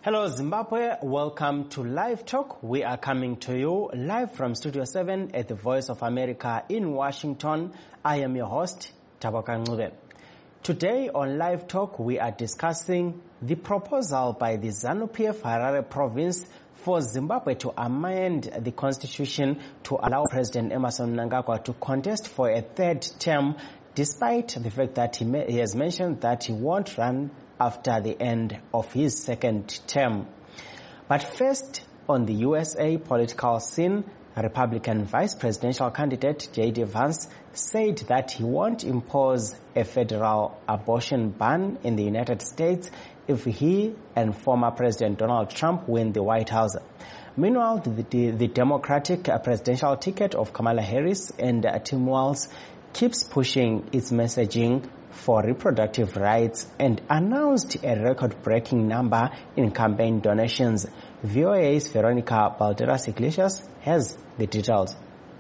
Hello Zimbabwe, welcome to Live Talk. We are coming to you live from Studio 7 at the Voice of America in Washington. I am your host, Taboka Ncube. Today on Live Talk, we are discussing the proposal by the ZANU-PF Harare province for Zimbabwe to amend the constitution to allow President Emmerson Mnangagwa to contest for a third term, despite the fact that he has mentioned that he won't run after the end of his second term. But first, on the USA political scene, Republican vice presidential candidate J.D. Vance said that he won't impose a federal abortion ban in the United States if he and former President Donald Trump win the White House. Meanwhile, the Democratic presidential ticket of Kamala Harris and Tim Walz keeps pushing its messaging for reproductive rights and announced a record-breaking number in campaign donations. VOA's Veronica Balderas Iglesias has the details.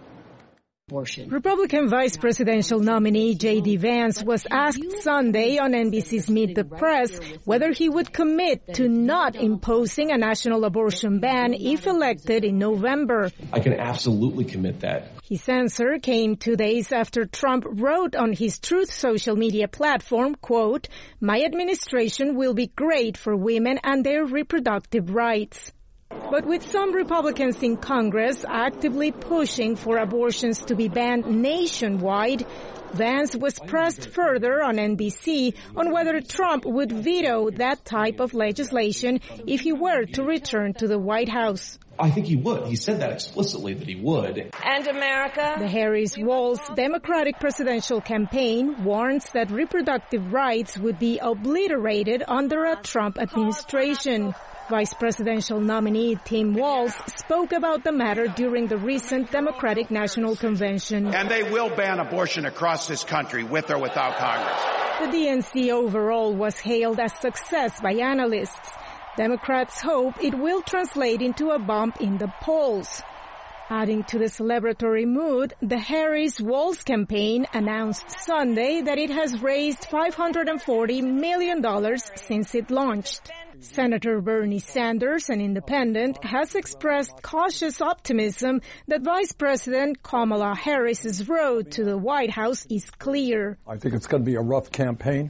Republican vice presidential nominee J.D. Vance was asked Sunday on NBC's Meet the Press whether he would commit to not imposing a national abortion ban if elected in November. I can absolutely commit that. His answer came 2 days after Trump wrote on his Truth social media platform, quote, "My administration will be great for women and their reproductive rights." But with some Republicans in Congress actively pushing for abortions to be banned nationwide, Vance was pressed further on NBC on whether Trump would veto that type of legislation if he were to return to the White House. I think he would. He said that explicitly, that he would. And America? The Harris-Walz Democratic presidential campaign warns that reproductive rights would be obliterated under a Trump administration. Vice presidential nominee Tim Walz spoke about the matter during the recent Democratic National Convention. And they will ban abortion across this country, with or without Congress. The DNC overall was hailed as success by analysts. Democrats hope it will translate into a bump in the polls. Adding to the celebratory mood, the Harris-Walz campaign announced Sunday that it has raised $540 million since it launched. Senator Bernie Sanders, an independent, has expressed cautious optimism that Vice President Kamala Harris's road to the White House is clear. I think it's going to be a rough campaign.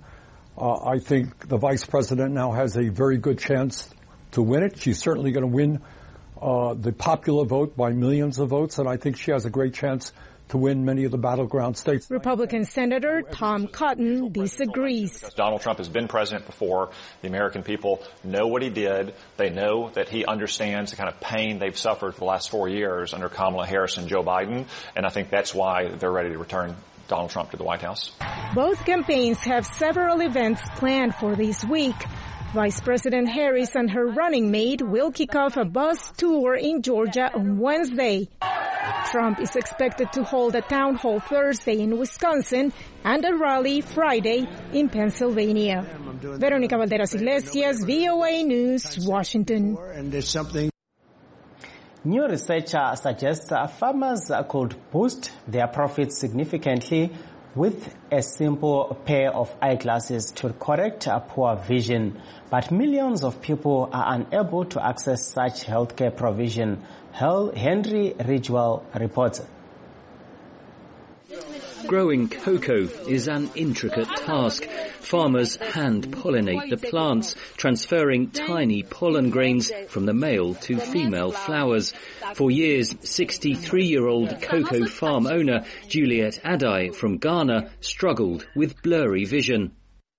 I think the Vice President now has a very good chance to win it. She's certainly going to win the popular vote by millions of votes, and I think she has a great chance to win many of the battleground states. Republican Senator Tom Cotton disagrees. Donald Trump has been president before. The American people know what he did. They know that he understands the kind of pain they've suffered for the last 4 years under Kamala Harris and Joe Biden, and I think that's why they're ready to return Donald Trump to the White House. Both campaigns have several events planned for this week. Vice President Harris and her running mate will kick off a bus tour in Georgia on Wednesday. Trump is expected to hold a town hall Thursday in Wisconsin and a rally Friday in Pennsylvania. Veronica Balderas Iglesias, VOA News, Washington. New research suggests farmers could boost their profits significantly with a simple pair of eyeglasses to correct poor vision. But millions of people are unable to access such healthcare provision. Henry Ridgewell reports. Growing cocoa is an intricate task. Farmers hand-pollinate the plants, transferring tiny pollen grains from the male to female flowers. For years, 63-year-old cocoa farm owner Juliet Adai from Ghana struggled with blurry vision.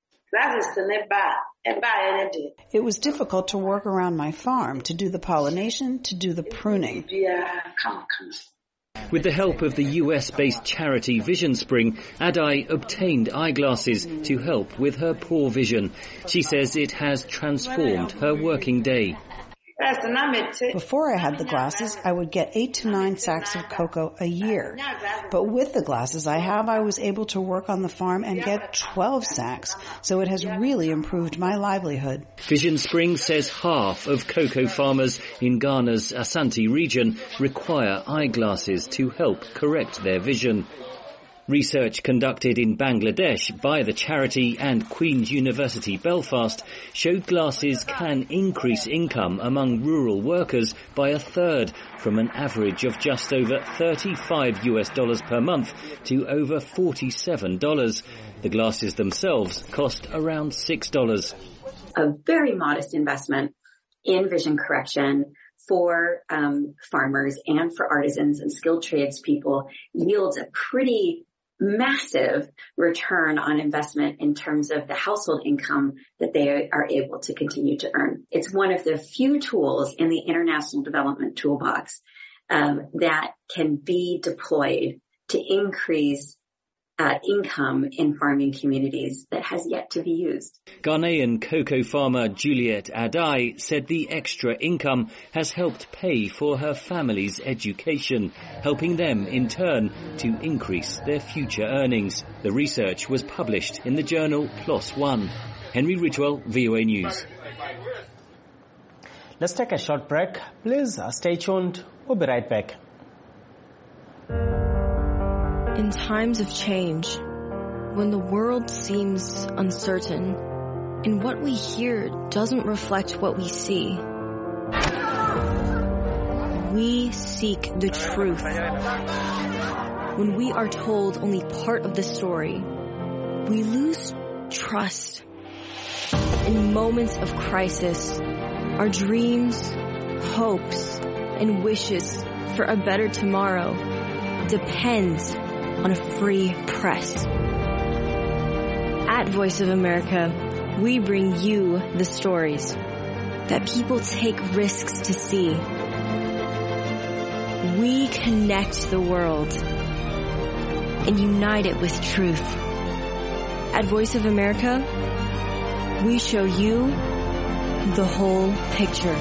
It was difficult to work around my farm, to do the pollination, to do the pruning. With the help of the US-based charity Vision Spring, Adai obtained eyeglasses to help with her poor vision. She says it has transformed her working day. Before I had the glasses, I would get 8 to 9 sacks of cocoa a year. But with the glasses I have, I was able to work on the farm and get 12 sacks. So it has really improved my livelihood. Vision Spring says half of cocoa farmers in Ghana's Asante region require eyeglasses to help correct their vision. Research conducted in Bangladesh by the charity and Queen's University Belfast showed glasses can increase income among rural workers by a third, from an average of just over $35 per month to over $47. The glasses themselves cost around $6. A very modest investment in vision correction for farmers and for artisans and skilled tradespeople yields a pretty massive return on investment in terms of the household income that they are able to continue to earn. It's one of the few tools in the international development toolbox that can be deployed to increase income in farming communities that has yet to be used. Ghanaian cocoa farmer Juliet Adai said the extra income has helped pay for her family's education, helping them in turn to increase their future earnings. The research was published in the journal PLOS ONE. Henry Ridgewell, VOA News. Let's take a short break. Please stay tuned. We'll be right back. In times of change, when the world seems uncertain and what we hear doesn't reflect what we see, we seek the truth. When we are told only part of the story, we lose trust. In moments of crisis, our dreams, hopes, and wishes for a better tomorrow depends on a free press. At Voice of America, we bring you the stories that people take risks to see. We connect the world and unite it with truth. At Voice of America, we show you the whole picture.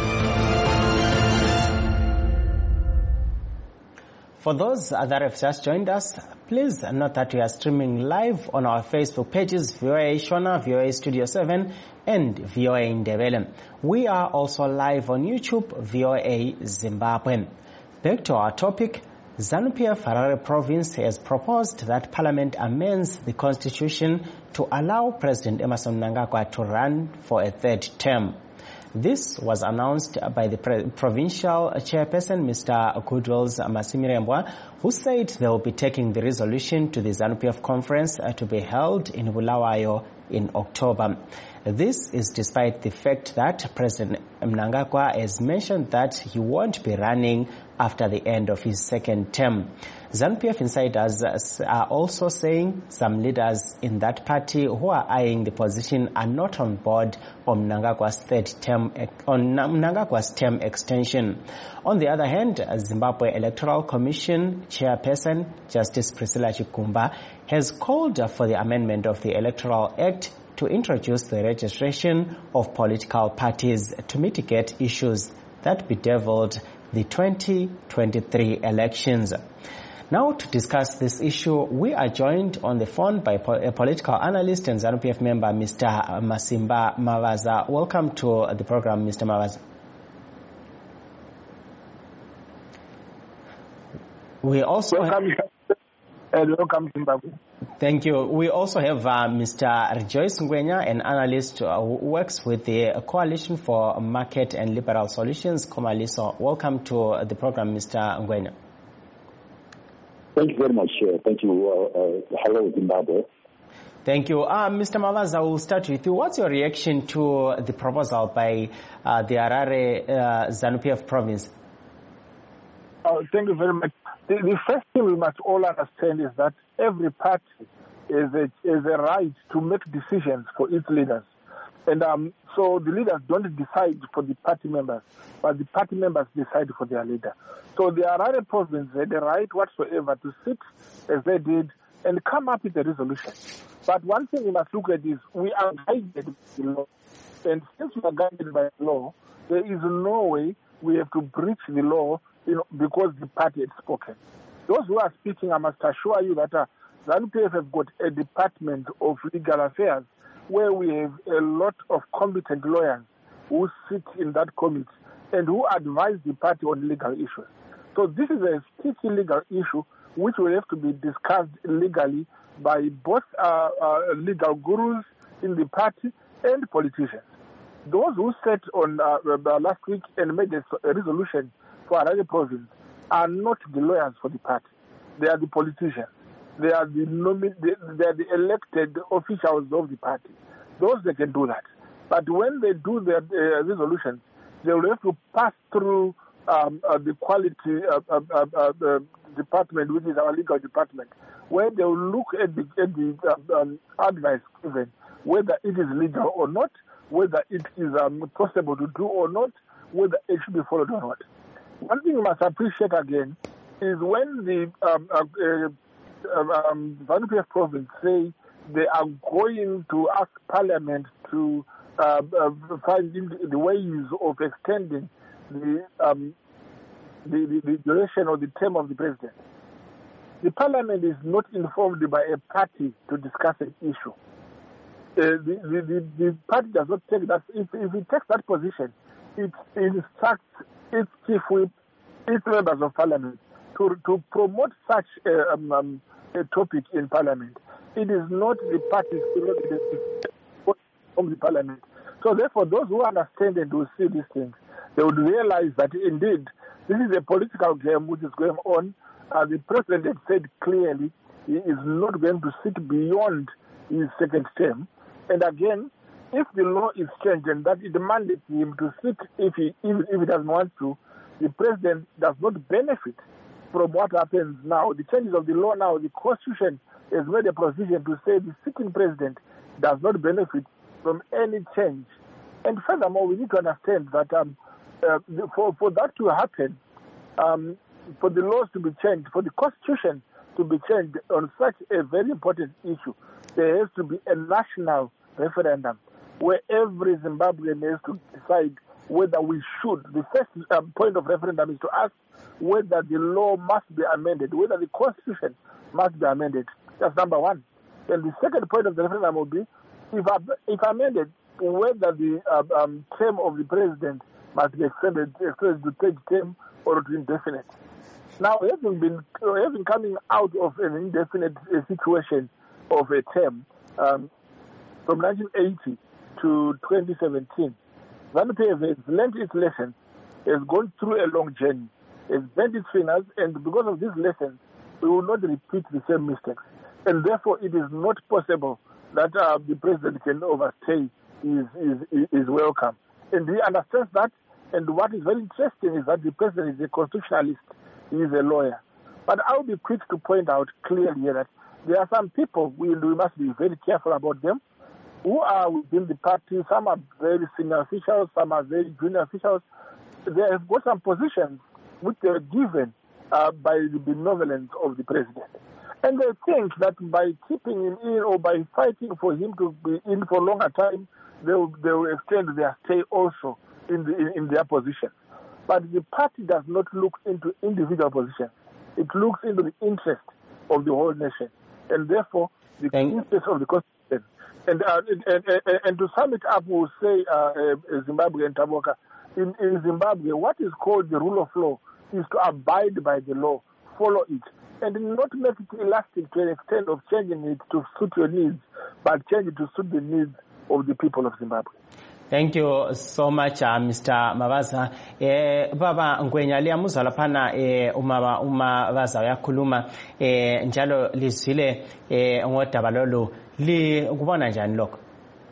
For those that have just joined us, please note that we are streaming live on our Facebook pages, VOA Shona, VOA Studio 7, and VOA Ndebele. We are also live on YouTube, VOA Zimbabwe. Back to our topic, ZANU-PF Harare Province has proposed that Parliament amends the constitution to allow President Emmerson Mnangagwa to run for a third term. This was announced by the provincial chairperson, Mr. Goodwills Masimirembwa, who said they will be taking the resolution to the ZANU-PF conference to be held in Bulawayo in October. This is despite the fact that President Mnangagwa has mentioned that he won't be running after the end of his second term. ZANU-PF insiders are also saying some leaders in that party who are eyeing the position are not on board on Mnangagwa's term extension. On the other hand, Zimbabwe Electoral Commission chairperson Justice Priscilla Chikumba has called for the amendment of the Electoral Act to introduce the registration of political parties to mitigate issues that bedeviled the 2023 elections. Now, to discuss this issue, we are joined on the phone by a political analyst and ZANU-PF member, Mr. Masimba Mavaza. Welcome to the program, Mr. Mavaza. We also welcome Zimbabwe. Thank you. We also have Mr. Rejoice Ngwenya, an analyst who works with the Coalition for Market and Liberal Solutions, Comaliso. Welcome to the program, Mr. Ngwenya. Thank you very much. Thank you. Hello, Zimbabwe. Thank you. Mr. Mavaza, we'll start with you. What's your reaction to the proposal by the Harare ZANU-PF province? Thank you very much. The first thing we must all understand is that every party has a right to make decisions for its leaders. And so the leaders don't decide for the party members, but the party members decide for their leader. So the Harare province had a right whatsoever to sit as they did and come up with a resolution. But one thing we must look at is we are guided by the law. And since we are guided by the law, there is no way we have to breach the law because the party had spoken. Those who are speaking, I must assure you that ZANU-PF have got a department of legal affairs where we have a lot of competent lawyers who sit in that committee and who advise the party on legal issues. So this is a sticky legal issue which will have to be discussed legally by both legal gurus in the party and politicians. Those who sat on last week and made a resolution for Harare province are not the lawyers for the party. They are the politicians. They are the elected officials of the party. Those they can do that. But when they do their resolutions, they will have to pass through the quality department, which is our legal department, where they will look at the advice given, whether it is legal or not, whether it is possible to do or not, whether it should be followed or not. One thing you must appreciate again is when the ZANU-PF province say they are going to ask Parliament to find the ways of extending the duration or the term of the president. The Parliament is not informed by a party to discuss an issue. The party does not take that. If it takes that position, it instructs its chief whip, its members of Parliament to promote such a topic in Parliament. It is not the party's from the Parliament. So therefore, those who understand and will see these things, they would realize that indeed this is a political game which is going on. The president had said clearly he is not going to sit beyond his second term. And again, if the law is changed and that it mandates him to sit if he doesn't want to, the president does not benefit from what happens now. The changes of the law now, the Constitution has made a provision to say the sitting president does not benefit from any change. And furthermore, we need to understand that for that to happen, for the laws to be changed, for the Constitution to be changed on such a very important issue, there has to be a national referendum where every Zimbabwean has to decide whether we should. The first point of referendum is to ask whether the law must be amended, whether the Constitution must be amended. That's number one. And the second point of the referendum will be, if amended, whether the term of the president must be extended to third term or to indefinite. Now, having coming out of an indefinite situation of a term from 1980 to 2017, ZANU-PF has learned its lessons, has gone through a long journey, has bent its fingers, and because of these lessons, we will not repeat the same mistakes. And therefore, it is not possible that the president can overstay his welcome. And he understands that, and what is very interesting is that the president is a constitutionalist, he is a lawyer. But I'll be quick to point out clearly that there are some people, we must be very careful about them, who are within the party. Some are very senior officials, some are very junior officials. They have got some positions which they were given by the benevolence of the president. And they think that by keeping him in or by fighting for him to be in for a longer time, they will extend their stay also in their position. But the party does not look into individual positions. It looks into the interest of the whole nation. And therefore, the interest of the Constitution. And to sum it up, we'll say, Zimbabwe and Taboka, in Zimbabwe, what is called the rule of law is to abide by the law, follow it, and not make it elastic to an extent of changing it to suit your needs, but change it to suit the needs of the people of Zimbabwe. Thank you so much, Mr. Mabaza. Baba Ngwenya liyamuza laphana uMabaza uyakhuluma njalo lizwile ngodaba lolu likubona njani lokho?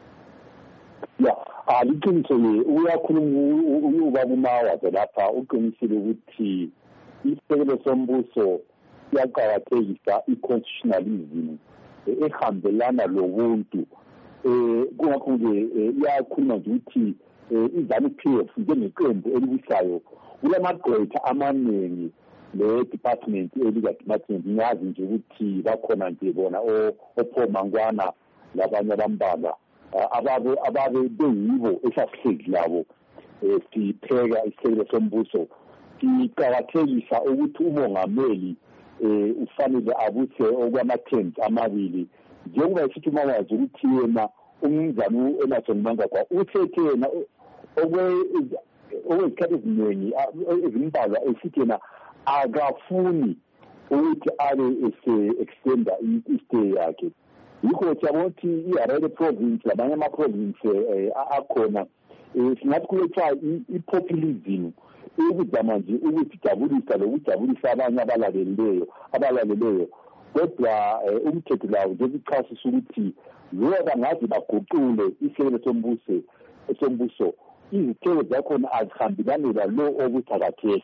Yeah, liqinisile uyakhuluma ubaba uMabaza lapha uqinisile ukuthi isisekelo sombuso siyaqakathekisa i-constitutionalism ehambelana lobuntu. Kungakho nje iyakhuluma nje ukuthi iZANU-PF njengeqembu elibusayo kulamagqwetha amaningi le-department elika-department ngiyazi nje ukuthi bakhona nje bona oPaul Mangwana labanye abambalwa ababe beyibo esasihlezi labo sipheka isisekelo sombuso siqakathekisa ukuthi umongameli ufanele abuse okwama-terms amabili njengoba esithi uMabaza ukuthi yena umnumzane Emmerson Mnangagwa uthethe yena okwezikhathi eziningi ezimbalwa esithi yena akafuni ukuthi abe extenda i-stay yakhe. Yikho siyabona ukuthi i-Harare province labanye ama-province akhona singathi kuletha i-populism ukuzama nje ukujabulisa lokujabulisa abanye abalaleleyo kodwa umthetho lawo njengokuchasisa ukuthi loba ngazi baguqule ihlelo sombuso izithelo zakhona azihambelani lo obuthakathesi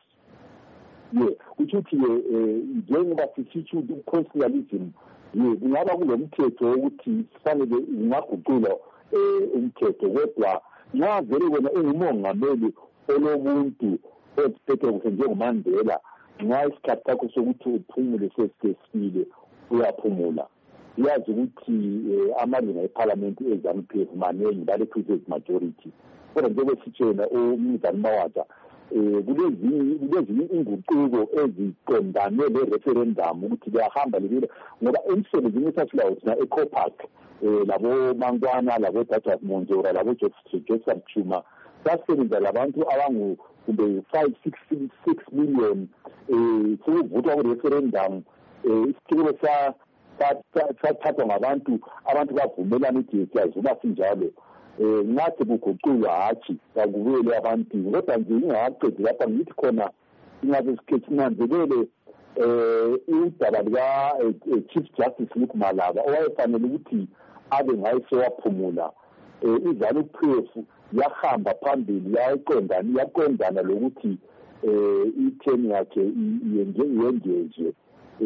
ukuthi njengoba sisitsho i-constitutionalism kungaba kulo mthetho ukuthi kufanele ungaguqulwa umthetho kodwa nxa vele wena ungumongameli olobuntu ophethe kuhle njengoMandela nxa isikhathi sakho sokuthi uphumule sesifile uyaphumula yazi ukuthi amalunga ephalamenti eZANU-PF maningi bale-two-thirds majority kodwa njengoba umnumzane Mawata kulezinye inguquko eziqondane le-referendum ukuthi liyahamba libile ngoba emsebenzini esasilawo thina eCopark labo Mangwana labo Dr. Monzora labo Joseph Chuma sasebenza labantu abangu kumbe 5-6 million sokuvotwa ku-referendum isicelo sathathwa ngabantu bavumelana ukuthi siyazuma sinjalo ngathi kuguqulwa hatshi kakubele abantu kodwa nje ingakaqedi lapha ngithi khona ingabe sinanzelele udaba lika-Chief Justice Luke Malaba owayefanele ukuthi abe ngayisewaphumula iZANU-PF yahamba phambili yaqondana lokuthi itheni yakhe yengezwe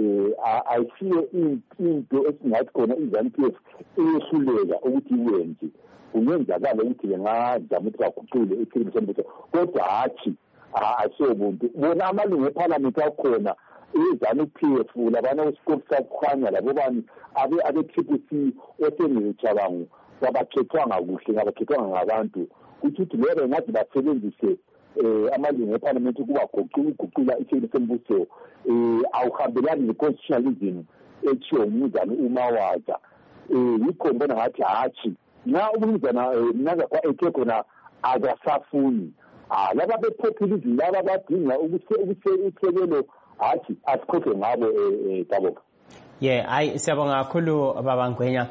ayisiyo into esingathi khona iZANU-PF iyehluleka ukuthi iwenze kungenzakala ukuthi bengazama ukuthi baguqule ihlelo sombuso kodwa hatshi asobuntu bona amalungu ephalamenti akhona iZANU-PF labana wesikolo sakhanya labo bani abe-TPC osengicabango babakhethwanga kuhle ngabakhethwanga ngabantu ukuthi lero ngathi basebenzise amalungu ephalamenti ukuba guqula ihlelo sombuso awuhambelani ne-constitutionalism etshiwo umnumzane uMawata yikho ngibona ngathi hatshi nxa umnumzana mnangagwa ethe khona akasafuni laba be-populism laba badinga usekelo hatshi asikhokhe ngabo Taboka. Hayi siyabonga kakhulu baba Ngwenya.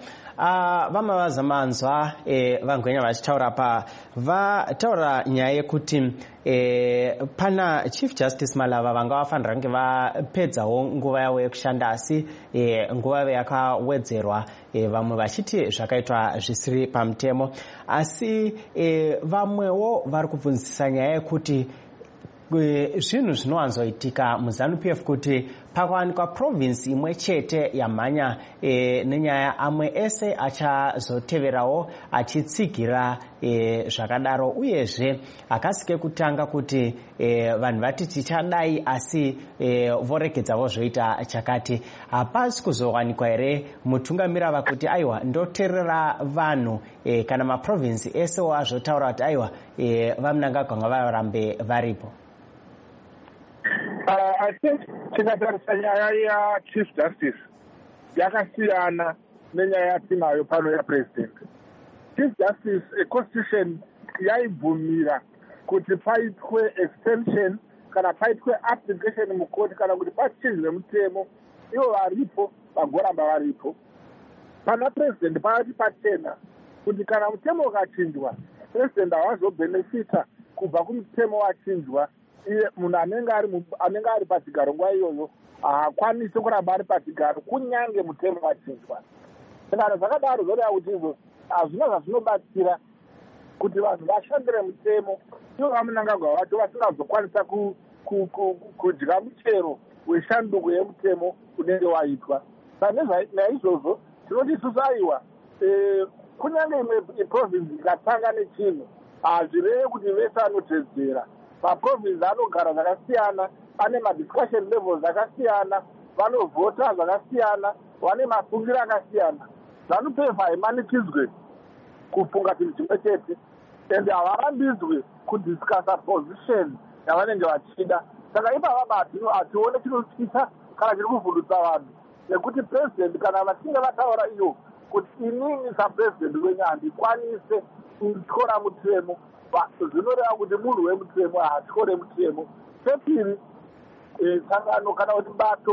Vamazamanzwa vaNgwenya vachitaura pa vataura nyaya yekuti pana Chief Justice Malava vanga vafanira kunge vapedzawo nguva yavo yekushanda asi nguva yavo yakawedzerwa vamwe vachiti zvakaitwa zvisiri pamutemo asi vamwewo vari kubvunzisa nyaya yekuti zvinhu zvinowanzoitika muZANU-PF kuti pakawanikwa province imwe chete yamhanya nenyaya amwe ese achazoteverawo achitsigira zvakadaro uyezve akasike kutanga kuti vanhu vati tichadai asi voregedza zvoita chakati hapasi kuzowanikwa here mutungamira vakuti aiwa ndoteerera vanhu kana maprovince esewo azvotaura kuti aiwa vaMnangagwa ngavarambe varipo. I think tikatarisa nyaya yaChief Justice yakasiyana nenyaya yatinayo pano yaPresident. Chief Justice Constitution yaibvumira kuti paitwe extension kana paitwe application mukoti kana kuti pachinjwe mutemo ivo varipo vagoramba varipo. Pana President pakati pachena kuti kana mutemo ukachinjwa President hawazobhenefita kubva kumutemo wachinjwa iye munhu anenge ari pachigaro nguva iyoyo haakwanisi kuramba ari pachigaro kunyange mutemo wachinjwa. Kana zvakadaro zvoreva kuti izvo hazvina zvazvinobatsira kuti vanhu vashandire mutemo ivo vaMnangagwa vacho vasingazokwanisa kudya muchero weshanduko yemutemo unenge waitwa. Naizvozvo tinoti isusu aiwa kunyange imwe iprovinsi ikatanga nechinhu hazvireve kuti vese anotedzera. Maprovinsi anogara zvakasiyana, ane madiscussion levels akasiyana, vanovhota zvakasiyana, vane mafungiro akasiyana. ZANU-PF haimanikidzwe kufunga chinhu chimwe chete ende havarambidzwe kudiscussa position yavanenge vachida. Saka ipava hatione chinotyisa kana chiri kuvhundutsa vanhu nekuti president kana vachinge vataura iyo kuti inini sapresident wenyu handikwanise kutyora mutemo zvinoreva kuti munhu wemutemo haatyore mutemo. Chepiri sangano kana kuti bato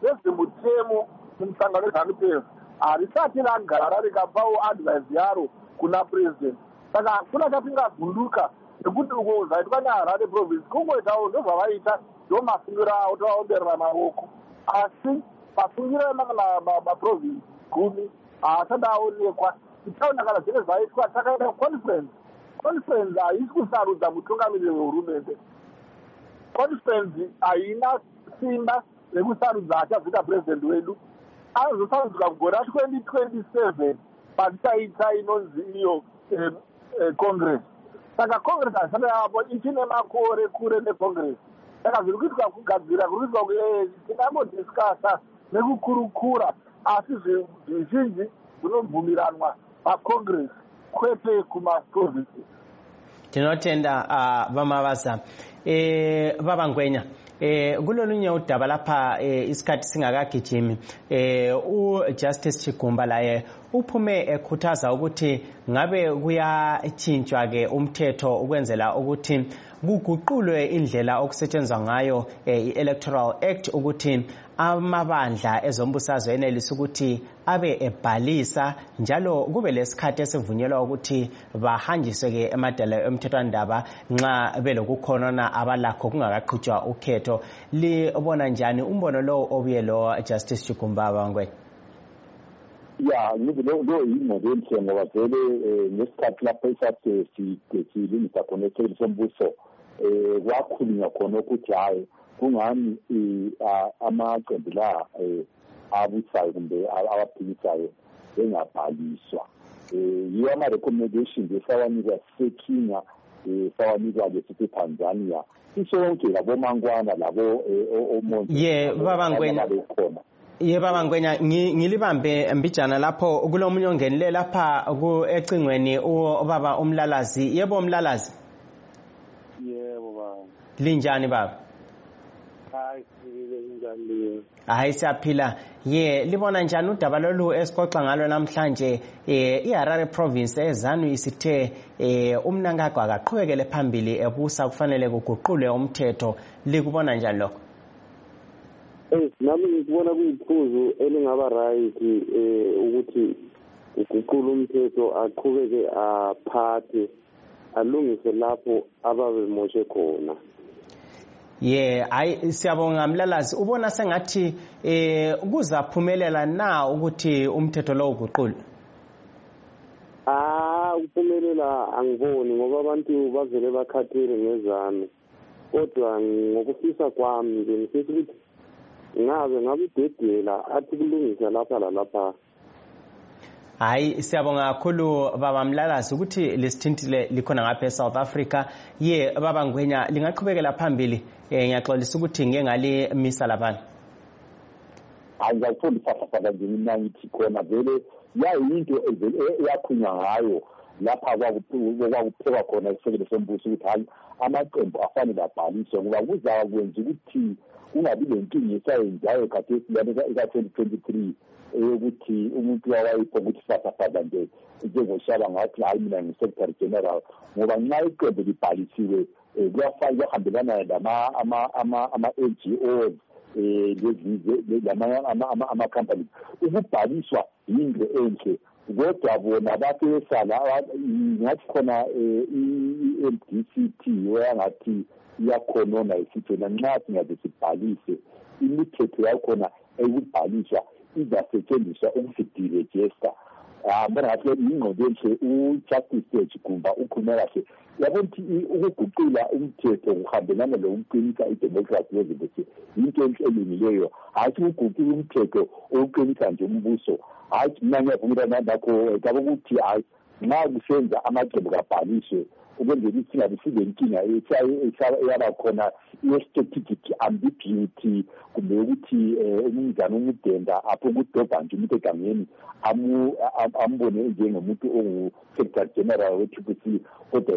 rezvemutemo mumusangano wezanu-pf harisati ragara rikapawo advise yaro kuna president. Saka hakuna chatingavhunduka nekuti uko zvaitwa neHarare province kungoitawo ndozvavaita ndomafungiro avo tovaomberera maoko, asi mafungiro emamaprovince 10 haasati aonekwa. Titaona kana zvine zvaitwa takaita conference haisi kusarudza mutungamiriri wehurumende. Conference haina simba rekusarudza achazoita president wedu. Anozosarudzwa mugore ra2027 patichaita inonzi iyo congress. Saka congress haisati yavapo ichine makore kure necongress. Saka zviri kuitwa kugadzira kuri kuitwa tinambodiscasa nekukurukura, asi zvizhinji zvinobvumiranwa pacongress kwete kumaprovinces. Tinotenda vamavaza baba Ngwenya kulolunye udaba lapha isikhathi singakagijimi uJustice Chigumba laye uphume ekhuthaza ukuthi ngabe kuyatshintshwa ke umthetho ukwenzela ukuthi kuguqulwe indlela okusetshenzwa ngayo i-Electoral Act ukuthi amabandla ezombusazwe enelisa ukuthi abe ebhalisa njalo kube lesikhathi esivunyelwa ukuthi bahanjiswe ke emadala emthethwandaba nxa belokukhonona abalakho kungakaqhutshwa ukhetho. Libona njani umbono lo obuye lo Justice Chigumba Bangwe? Ya lo yingoba enhle ngoba vele ngesikhathi lapho isathi silungisa khona isicelo sombuso kwakhulunywa khona ukuthi hayi kungani amaqembu la abusayo kumbe abaphikisayo engabhaliswa. Yiyo ama-recommendations esawanikwa seKenya, sawanikwa ke sithi Tanzania, isonke labo Mangwana labo omonje baba Ngwenya. Baba Ngwenya ngilibambe mbijana lapho kulomunye ongenile lapha ecingweni ubaba uMlalazi. Yebo Mlalazi. Yebo baba. Linjani baba? Hayi siyaphila. Libona njani udaba lolu esixoxa ngalo namhlanje iHarare province eZanu isithe umnankagwa akaqhubekele phambili ebusa kufanele kuguqulwe umthetho. Likubona njani lokho? Nami ngibona kuyiphuzu elingaba right ukuthi uguqule umthetho aqhubeke aphathe alungise lapho ababemoshe khona. Hayi siyabonga Mlalazi. Ubona sengathi kuzaphumelela na ukuthi umthetho lo uguqulwe? Uphumelela angiboni ngoba abantu bavele bakhathele ngezanu. Kodwa ngokufisa kwami nje ngifisa ukuthi ngabe udedela athi kulungisa lapha lalapha. Hayi siyabonga kakhulu baba Mlalazi ukuthi lisithintile likhona ngapha eSouth Africa. Baba Ngwenya lingaqhubekela phambili. Ngiyaxolisa ukuthi ngeke ngalimisa laphana. Angizayithola isafafaka nje mina ngithi khona vele yayinto eyakhunywa ngayo lapha kwakuphekwa khona isekelo sombuso ukuthi hayi amaqembu afanele abhaliswe ngoba kuzaba kwenza ukuthi kungabi lenkinga esayenzayo khathesi eka-2023 ukuthi umuntu wayipho ukuthi sasafaza nje njengoshaba ngathi hayi mina ngi-secretary general ngoba nxa iqembu libhalisiwe kuyahambelana ama-NGOs ama-companies. Ukubhaliswa yinto enhle kodwa bona basesala ngathi khona i-MDCT oyangathi iyakhonona isithi nxa singaze sibhalise imithetho yakhona ekubhaliswa izasetshenziswa ukusidirejesta. Mbona ngathi ingqondo enhle uJustice Chigumba ukhulume kahle. Yabona ukuthi ukuguqula umthetho kuhambelana lokuqinisa idemocracy yezimbabwe into enhle elungileyo. Hayi ukuguqula umthetho oqinisa nje umbuso. Hayi mina ngiyavumelana nakho kabo ukuthi hayi nxa kusenza amaqembu kabhaliswe ukwenzela ukuthi singabe silenkinga eyaba khona i-strategic ambiguity kumbe ukuthi umnzana umudenda apho ukudobha nje umuntu egangeni ambone njengomuntu ongu-secretary general we-TPC kodwa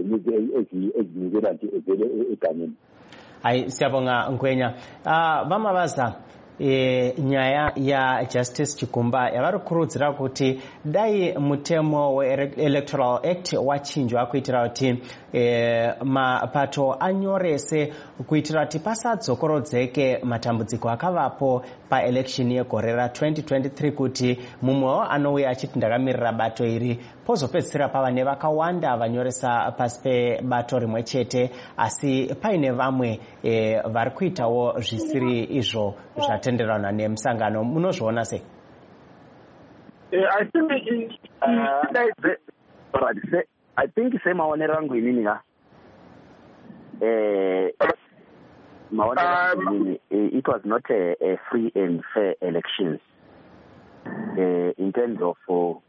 ezinikela nje evele egangeni. Hayi siyabonga Ngwenya. Bamabaza nyaya yaJustice Chigumba yavari kurudzira kuti dai mutemo weElectoral Act wachinjwa kuitira kuti mapato anyorese kuitira kuti pasadzokorodzeke matambudziko akavapo paelection yegore ra2023 kuti mumwewo anouya achiti ndakamirira bato iri pozopedzisira pava nevakawanda vanyoresa pasi pebato rimwe chete asi paine vamwe vari kuitawo zvisiri izvo zvatenderana nemusangano. Munozviona sei? I think semaonero angu inini na it was not a free and fair elections in terms of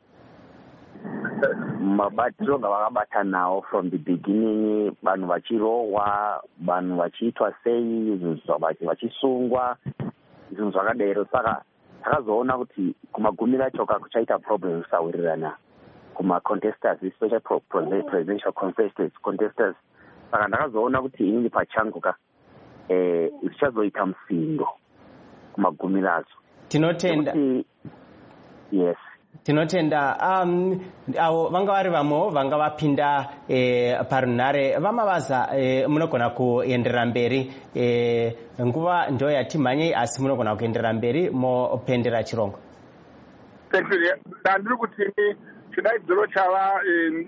mabatiro ngavakabata nawo from the beginning, vanhu vachirohwa, vanhu vachiitwa sei, vachisungwa, zvinhu zvakadero. Saka takazoona kuti kumagumira acho kuchaita problem kusawirirana kuma-contesters, especially presidential contesters. Saka ndakazoona kuti inini pachangu zvichazoita musindo kumagumira acho. Tinotenda. Yes. Tinotenda avo vanga vari vamwewo vanga vapinda parunhare vamavaza munogona kuenderera mberi nguva ndo yatimhanyei asi munogona kuenderera mberi mopendera chirongo. Ndandiri kuti chidaidziro chava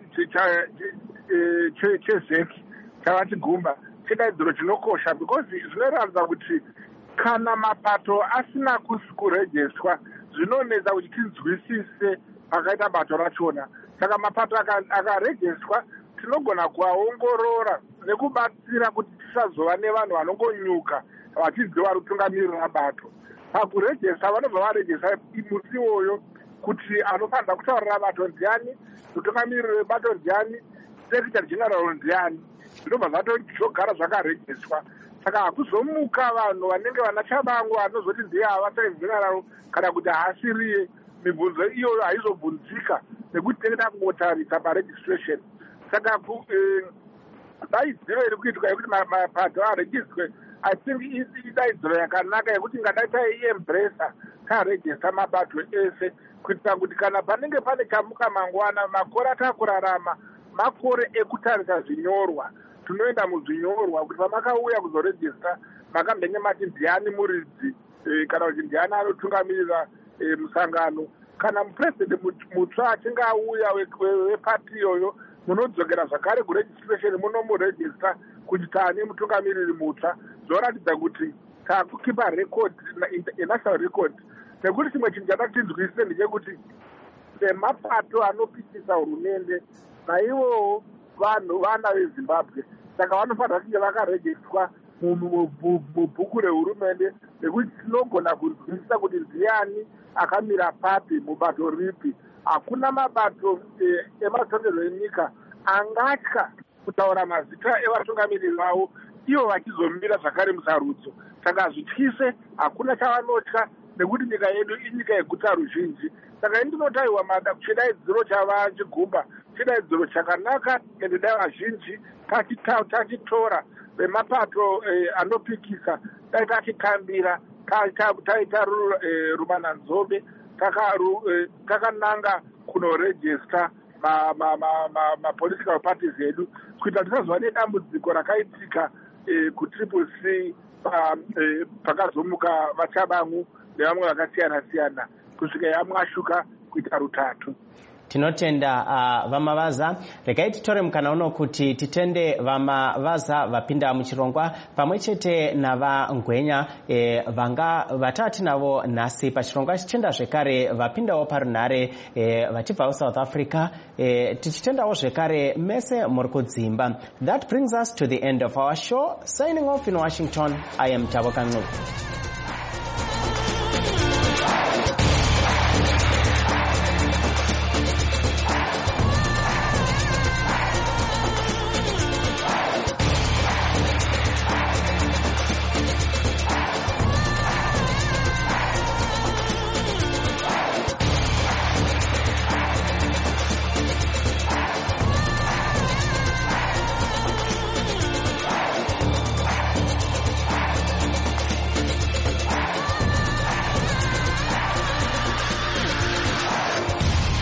chezek chava Chigumba chidaidziro chinokosha because zvinoratidza kuti kana mapato asina kurejeswa zvinonetsa kuti tinzwisise pakaita bato rachona. Saka mapato akarejeswa tinogona kuaongorora nekubatsira kuti tisazova nevanhu vanongonyuka vachidziwa rutungamirira bato. Pakurejesa vanobva varejesa musi iwoyo kuti anofanira kutaurira bato ndiani, rutungamiriro bato ndiani, sekretary general ndiani, zvinobva zvatogara zvakarejeswa. Saka hakuzomuka vanhu vanenge vanachabangu vanozoti ndiye hava secretary general kana kuti haasiriye. Mibvunzo iyoyo haizobvunzika nekuti tengeda kungotarisa paregistration. Saka daidziro iri kuitwa yekuti mapato aregiswe, I think idaidziro yakanaka yekuti ngadai taiembresa taregista mabato ese kuitira kuti kana panenge pane chamuka mangwana makore atakurarama makore ekutarisa zvinyorwa. Tunoenda muzvinyorwa kuti pamakauya kuzoregista makamhenye mati ndiani muridzi kana kuti ndiani anotungamirira musangano. Kana mupresident mutsva achinge auya wepati iyoyo munodzokera zvakare kuregistration munomuregista kuti taane mutungamiriri mutsva. Zvoratidza kuti takukipa record national record. Nekuti chimwe chinhu chada tinzwisise ndechekuti semapato anopikisa hurumende naivowo vanhu vana veZimbabwe. Saka vanofanira kunge vakaregiswa mubhuku rehurumende nekuti tinogona kunzwisisa kuti ndiani akamira papi mubato ripi. Hakuna mabato ematongerwo enyika angatya kutaura mazita evatungamiriri vavo ivo vachizomira zvakare musarudzo. Saka hazvityise, hakuna chavanotya nekuti nyika yedu inyika yeguta ruzhinji. Saka indinotaiwa chidaidziro chava Chigumba chidaidziro chakanaka ende dai vazhinji tachitora vemapato anopikisa dai tachikambira taita rumananzobe takananga kunorejista mapolitical parties edu kuita tisazova nedambudziko rakaitika kutriple C pakazomuka vachabangu nevamwe vakasiyana-siyana kusvika yamwashuka kuita rutatu. Tinotenda vamavaza. Regai titore mukana uno kuti titende vamavaza vapinda muchirongwa pamwe chete navangwenya vanga vatati navo nhasi pachirongwa tichitenda zvekare vapindawo parunhare vachibvawo South Africa tichitendawo zvekare mese muri kudzimba. That brings us to the end of our show. Signing off in Washington, I am Tabo Kangu.